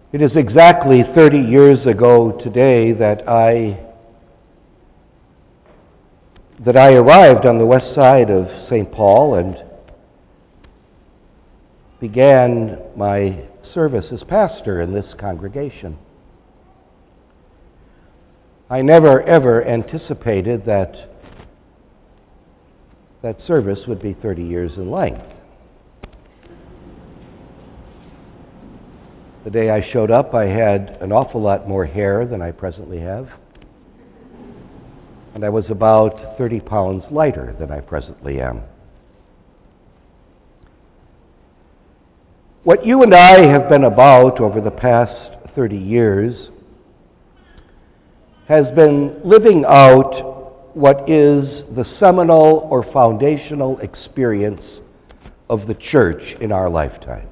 It is exactly 30 years ago today that I arrived on the west side of St. Paul and began my service as pastor in this congregation. I never ever anticipated that service would be 30 years in length. The day I showed up, I had an awful lot more hair than I presently have, and I was about 30 pounds lighter than I presently am. What you and I have been about over the past 30 years has been living out what is the seminal or foundational experience of the church in our lifetime.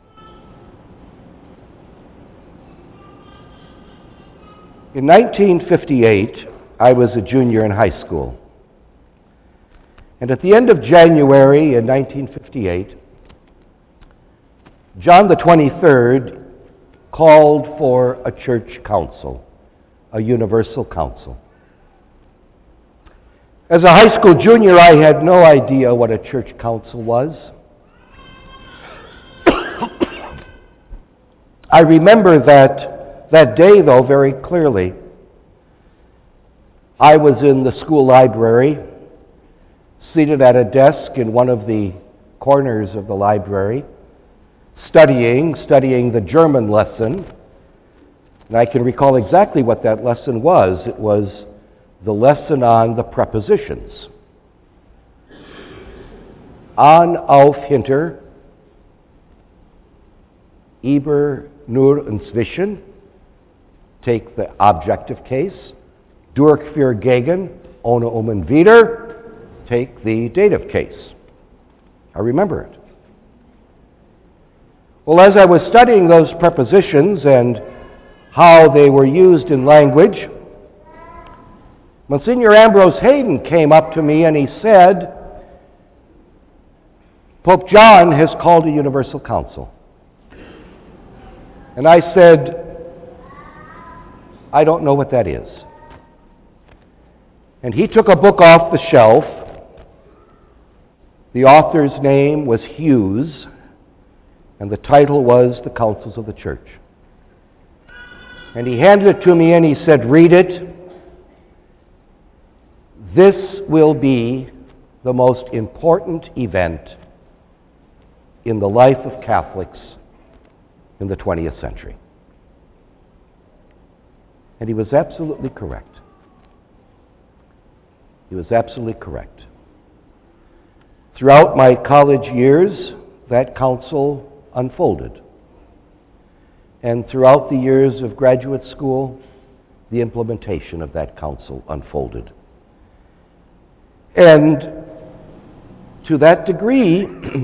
In 1958, I was a junior in high school. And at the end of January in 1958, John the 23rd called for a church council, a universal council. As a high school junior, I had no idea what a church council was. I remember that day, though, very clearly. I was in the school library, seated at a desk in one of the corners of the library, studying the German lesson. And I can recall exactly what that lesson was. It was the lesson on the prepositions. An, auf, hinter, über, nur und zwischen. Take the objective case. Durch, für, gegen, ohne, und wieder. Take the dative case. I remember it. Well, as I was studying those prepositions and how they were used in language, Monsignor Ambrose Hayden came up to me and he said, Pope John has called a universal council. And I said, I don't know what that is. And he took a book off the shelf. The author's name was Hughes, and the title was The Councils of the Church. And he handed it to me and he said, read it. This will be the most important event in the life of Catholics in the 20th century. And he was absolutely correct. He was absolutely correct. Throughout my college years, that council unfolded. And throughout the years of graduate school, the implementation of that council unfolded. And to that degree,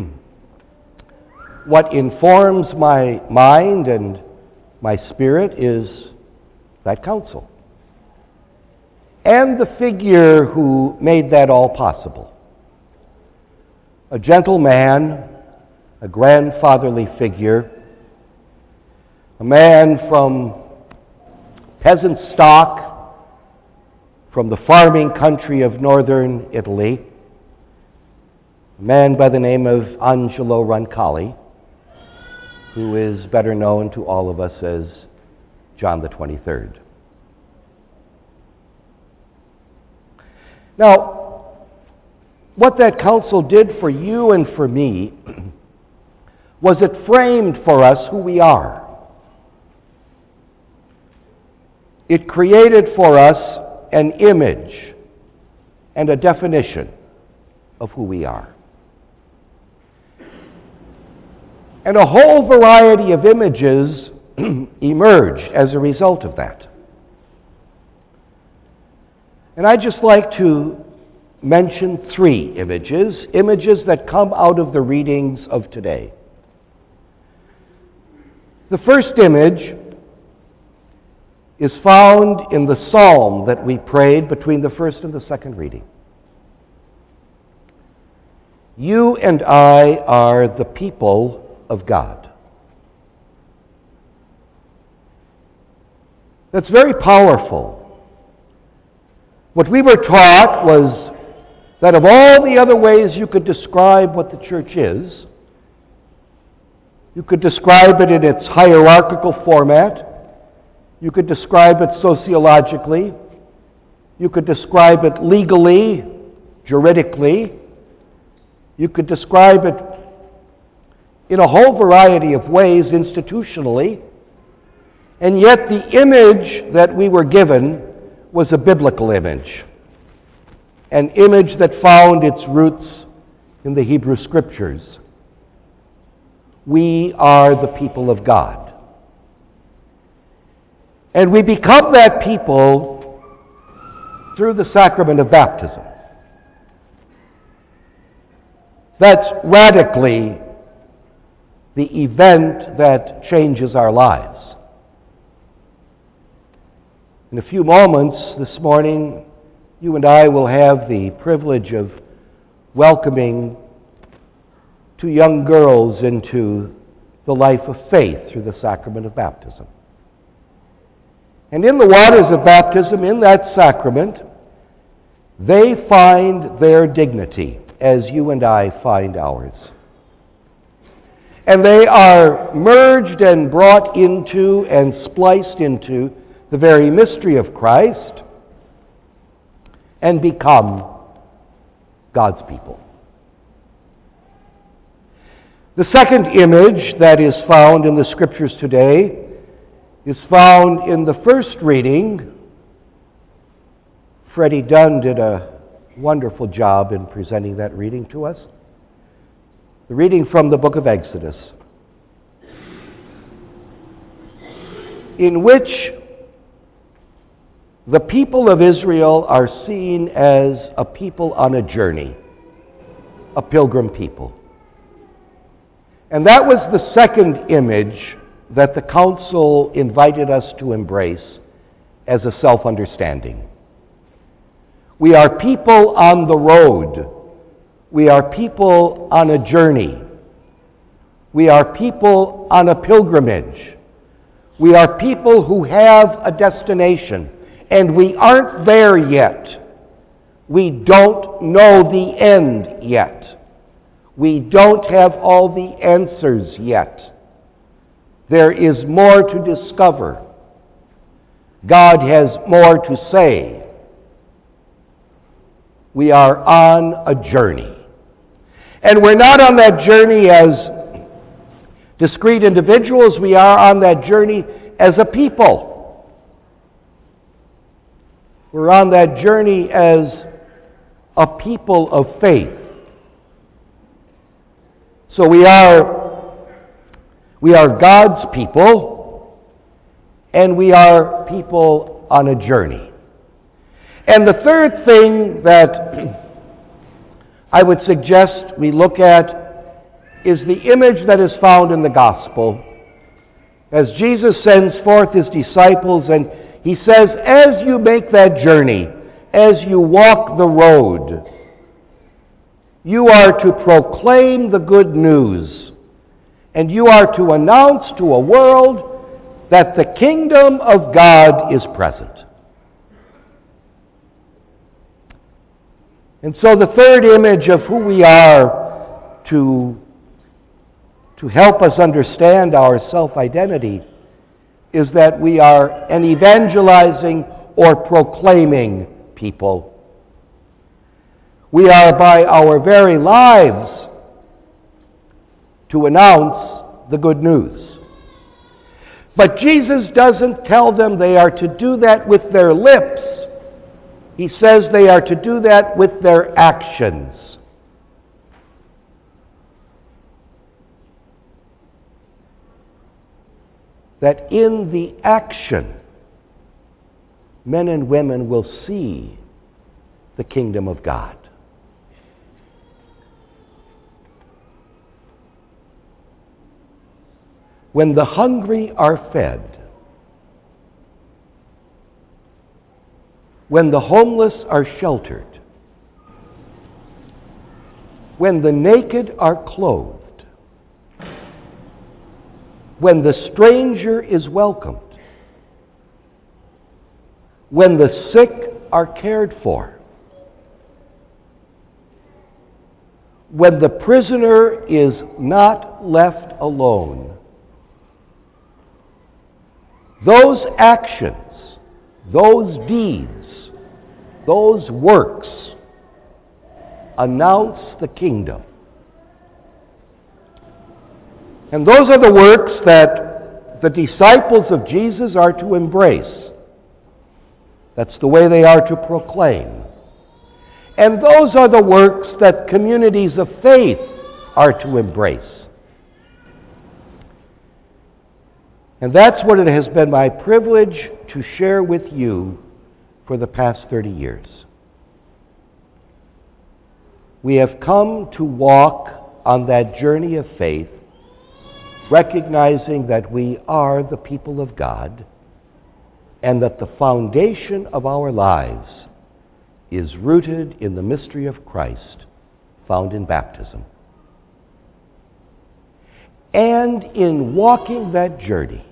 what informs my mind and my spirit is that council. And the figure who made that all possible. A gentle man, a grandfatherly figure, a man from peasant stock, from the farming country of northern Italy, a man by the name of Angelo Roncalli, who is better known to all of us as John the 23rd. Now, what that council did for you and for me was it framed for us who we are. It created for us an image and a definition of who we are. And a whole variety of images emerged as a result of that. And I'd just like to mention three images that come out of the readings of today. The first image is found in the psalm that we prayed between the first and the second reading. You and I are the people of God. that's very powerful. What we were taught was that of all the other ways you could describe what the church is, you could describe it in its hierarchical format, you could describe it sociologically, you could describe it legally, juridically, you could describe it in a whole variety of ways institutionally, and yet the image that we were given was a biblical image, an image that found its roots in the Hebrew Scriptures. We are the people of God. And we become that people through the sacrament of baptism. That's radically the event that changes our lives. In a few moments this morning, you and I will have the privilege of welcoming two young girls into the life of faith through the sacrament of baptism. And in the waters of baptism, in that sacrament, they find their dignity as you and I find ours. And they are merged and brought into and spliced into the very mystery of Christ and become God's people. The second image that is found in the Scriptures today is found in the first reading. Freddie Dunn did a wonderful job in presenting that reading to us. The reading from the book of Exodus, in which the people of Israel are seen as a people on a journey, a pilgrim people. And that was the second image that the council invited us to embrace as a self-understanding. We are people on the road. We are people on a journey. We are people on a pilgrimage. We are people who have a destination, and we aren't there yet. We don't know the end yet. We don't have all the answers yet. There is more to discover. God has more to say. We are on a journey. And we're not on that journey as discrete individuals. We are on that journey as a people. We're on that journey as a people of faith. So we are God's people, and we are people on a journey. And the third thing that I would suggest we look at is the image that is found in the gospel as Jesus sends forth his disciples, and he says, as you make that journey, as you walk the road, you are to proclaim the good news, and you are to announce to a world that the kingdom of God is present. And so the third image of who we are to help us understand our self-identity is that we are an evangelizing or proclaiming people. We are by our very lives to announce the good news. But Jesus doesn't tell them they are to do that with their lips. He says they are to do that with their actions. That in the action, men and women will see the kingdom of God. When the hungry are fed, when the homeless are sheltered, when the naked are clothed, when the stranger is welcomed, when the sick are cared for, when the prisoner is not left alone. Those actions, those deeds, those works announce the kingdom. And those are the works that the disciples of Jesus are to embrace. That's the way they are to proclaim. And those are the works that communities of faith are to embrace. And that's what it has been my privilege to share with you for the past 30 years. We have come to walk on that journey of faith, recognizing that we are the people of God and that the foundation of our lives is rooted in the mystery of Christ found in baptism. And in walking that journey,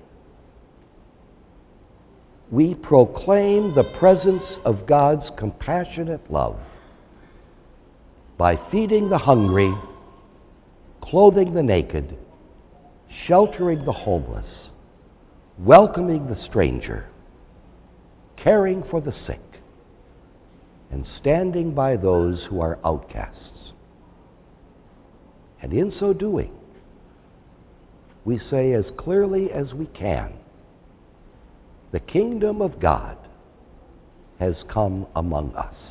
we proclaim the presence of God's compassionate love by feeding the hungry, clothing the naked, sheltering the homeless, welcoming the stranger, caring for the sick, and standing by those who are outcasts. And in so doing, we say as clearly as we can, the kingdom of God has come among us.